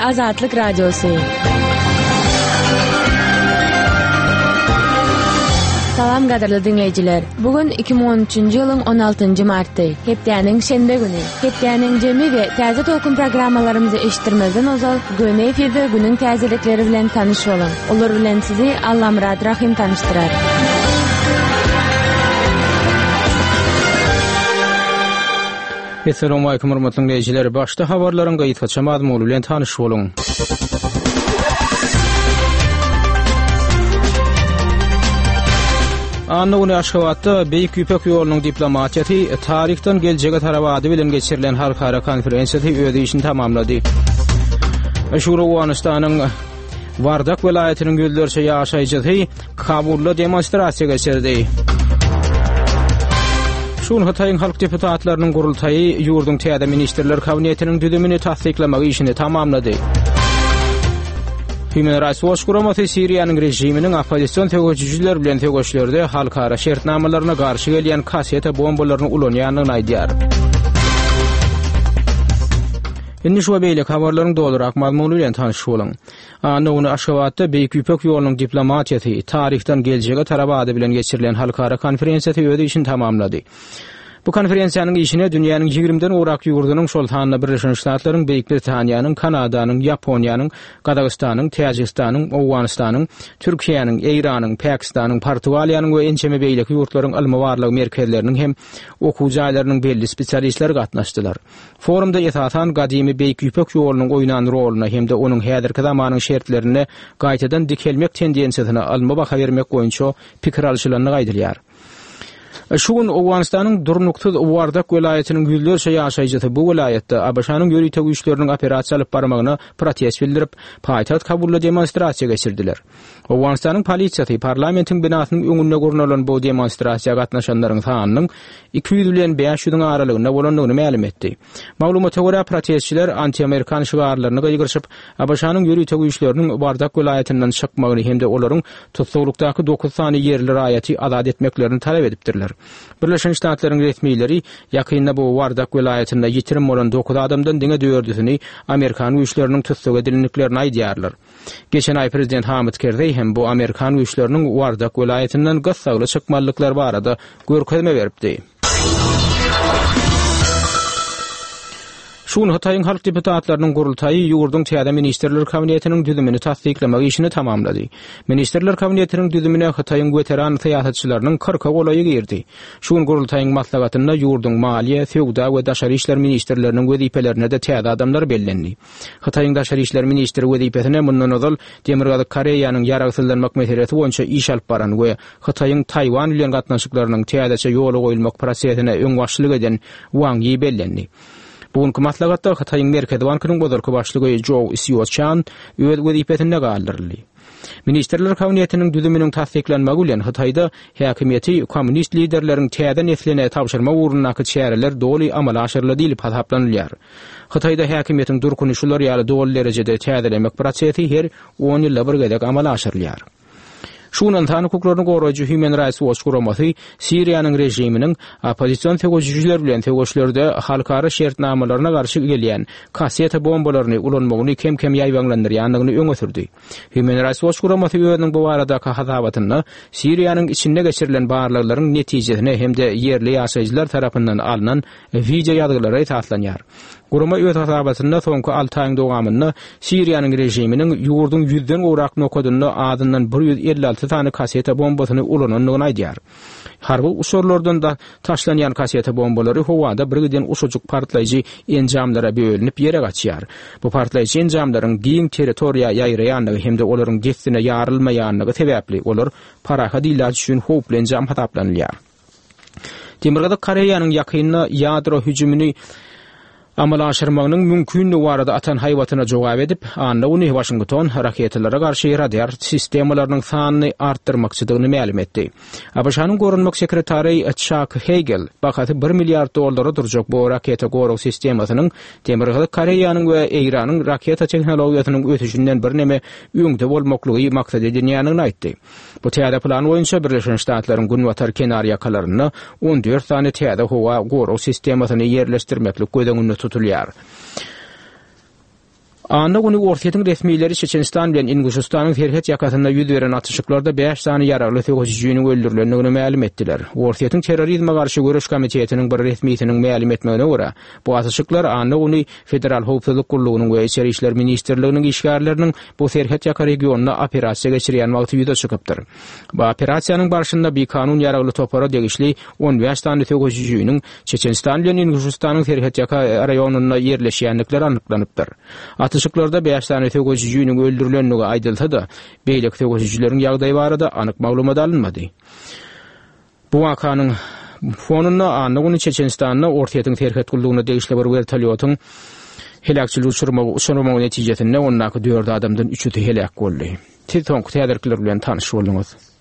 Azatlık Radyosu. Salam qadarlı dinleyiciler. Bugün 2013. yılın 16. martı. Hepdäniň şenbe güni. Hepdäniň jemi we täze tolkun programmalarymyzy eşitdirmezden ozal göne efirde günüň täzelikleri bilen tanyş bolun. Olar bilen sizi Allamrad Rahim tanıştyrar. Assalamu alaykum hormatly dinleyijiler. Başda habarlaryň gaýtgaça mazmuny bilen tanyş bolun. Annuny Aşgabatda Beýik Ýüpek ýolunyň diplomatiýasy tarihden geljege tarabady bilen geçirilen halkara konferensiýasy öz işini tamamlady. Şura Awganystanyň Wardak welaýatynyň göllerçe ýaşaýjysy Kabulda demonstrasiýa geçirdi. Şun Hataýyň halk deputatlarynyň gurultaýy ýurdun täze ministrler kabinetiniň düzümini tasdiklamagy işini tamamlady. Human Rights Watch guramasy Siriýanyň rejiminiň opposision tegeçijiler bilen tegeşlerde halkara şertnamalaryna garşy gelýän kaseta bombalaryny ulanýanyny aýdýar. Indi şu beýle habarlaryň dolurak mazmuny bilen tanyş bolun. Annuny Aşgabatda Beýik Ýüpek ýolunyň diplomatiýasy tarihden geljege tarabady bilen geçirilen halkara konferensiýasy öz işini tamamlady. Bu konferensiýanyň işine dünýäniň 20den urak ýurdunyň şoltanyna Birleşen Ştatlaryň, Beýik Britaniýanyň, Kanadanyň, Ýaponiýanyň, Gazagystanyň, Täjikistanyň, Awganystanyň, Türkiýanyň, Eýranyň, Pakistanyň, Portugaliýanyň we ençeme beýleki ýurtlaryň ilmi barlygy merkezleriniň hem okuw jaýlarynyň belli spesialistleri gatnaşdylar. Forumda esasan gadymy Beýik Ýüpek ýolunyň oýnan roluny hem de onuň häzirki zamanyň şertlerini gaýtadan dikelmek tendensiýasyna alma baha bermek boýunça pikir alşylanyny gaýdylýar. Şugun Awganystanyň Durnukty Wardak welaýatynyň güllerçe ýaşaýjysy bu welaýatda ABŞ-nyň ýönetim güýçleriniň operasiýa alyp barmagyna protest bildirip, paýtagat Kabulda demonstrasiýa geçirdiler. Awganystanyň polisiýasy parlamentiň binasynyň öňünde gurnulan bu demonstrasiýa gatnaşanlaryň sanynyň 200 bilen 500 aralygyna bolandygyny ma'lum etdi. Maglumata görä protestçiler anti-amerikan şigarlaryny gaýgyryşyp, ABŞ-nyň ýönetim güýçleriniň Wardak welaýatynyň çykmagyny hem de olaryň tutsaglykdaky 9 sany ýerli raýaty azad etmeklerini talep edipdirler. Birleşen Ştatlaryň resmiýetleri ýakynda bu Wardak welaýatynda ýetirim bolan 9 adamdan diňe döwürdüsini Amerikan güýçleriniň tutsag edilenliklerini aýdýarlar. Geçen ay prezident Hamid Karzai hem bu Amerikan güýçleriniň Wardak welaýatynyň gassagly çykmanlyklar barada görkezme beripdi. Şun Hataýyň halk deputatlarynyň gurultaýy ýurdun täze ministrler kabinetiniň düzümini tasdiklamagy işini tamamlady. Ministrler kabinetiniň düzümine Hataýyň weteran syýasatçylarynyň 40 golaýy girdi. Şun gurultaýyň maslahatynda ýurdun maliýe, sowda we daşary işler ministrleriniň wezipelerine de täze adamlar bellendi. Hataýyň daşary işler ministri wezipesine mundan ozal Demirgazy Koreýanyň ýaragysızlanmak meselesi boýunça iş alyp baran we Hataýyň Taýwan bilen gatnaşyklarynyň täzeçe ýoly goýulmak prosesine öň başçylyk eden Wang Yi bellendi. Bugünkü maslahatda Hataýyň Merkezi Bankynyň bozorky başlygy Zhou Xiaoqian öz wezipesinde galdyryldy. Ministrler kabinetiniň düzüminiň tasdiklenmegi bilen Hataýda häkimiýeti kommunist liderleriň täze nesline tapşyrma uğrundaky çäreler doly amala aşyryldy diýip hasaplanylýar. Hataýda häkimiýetiň durkunuşlary ýaly doly derejede täzelemek prosesi her 10 ýylda bir gezek amala aşyrylýar. Şunan tany hukuklaryny goraýjy Human Rights Watch guramasy Siriýanyň rejiminiň opposision tegeçijiler bilen tegeşlerde halkara şertnamalaryna garşy gelýän kaseta bombalaryny ulanmagyny kem ýaýbanlandyrýanlygyny öňe sürdi. Human Rights Watch guramasy özüniň bu barada hasabatyny Siriýanyň içinde geçirilen barlyklaryň netijesine hem de yerli ýaşaýjylar tarapyndan alynan video ýazgylara esaslanýar. Gurama öz hasabatynda soňky 6 aýyň dowamyny Siriýanyň rejiminiň ýurdun 100den urak nokodyny adyndan 156 tane kaseta bombasyny ulananyny aýdýar. Harby usullardan da taşlanýan kaseta bombalary howada birgiden uçujuk partlaýjy enjamlara bölünip ýere gaçýar. Bu partlaýjy enjamlaryň giň territoriýa ýaýraýanlygy hem de olaryň gestine ýarylmaýanlygy sebäpli olar paraha diýilýär üçin howply enjam hasaplanylýar. Demirgazy Koreýanyň ýakynna ýadro hüjümini amala aşyrmagynyň mümkinligi barada atan haýwatyna jogap edip, annuny Washington raketlara garşy radar sistemalarynyň sanyny artdyrmakçydygyny ma'lum etdi. ABŞ-nyň gorunmak sekretary Chuck Hagel, bakaty $1 milyard durjak bu raketa goruk sistemasynyň Demirgazy Koreýanyň we Eýranyň raketa tehnologiýasynyň ötüşinden bir neme öňde bolmaklygy maksat edilýänyni aýtdy. Bu täze plan boýunça Birleşen Ştatlaryň günwatar kenar ýakalaryna 14 sany täze howa goruk sistemasyny ýerleşdirmeklik gödeginde tutulýar. Anda güni Ortiýetiň resmiýetleri Çeçenistan bilen Inguşistanyň terhet ýakatynda ýüz beren atışyklarda 5 sany ýaragly töwüjüjüniň öldürilendigini ma'lum etdiler. Ortiýetiň terrorizme garşy görüş komitetiniň bir resmiýetiniň ma'lum etmegine görä, bu atışyklar anda güni Federal Howpsuzlyk Gurulugynyň we Içeri işler ministrliginiň işgärleriniň bu terhet ýaka regionuna operasiýa geçirýän wagty ýüze çykypdyr. Bu operasiýanyň barşynda bir kanun ýaragly topara degişli 15 sany töwüjüjüniň Çeçenistan bilen Inguşistanyň terhet ýaka raýonuna ýerleşýänlikleri anyklanypdyr. Atışyklarda 5 sany töwüjüjüniň öldürilenligi aýdylsa da, beýlek töwüjüjleriň ýagdaýy barada anyk maglumat alınmady. Bu wakanyň fonunda anygyny Çeçenistanyň Ortiýetiň terhet gurulugyna degişli bir vertolýotyň helakçylyk uçurmagy netijesinde ondaky 4 adamdan 3'ü helak boldy. Titonk täderkiler bilen tanyş boldunuz.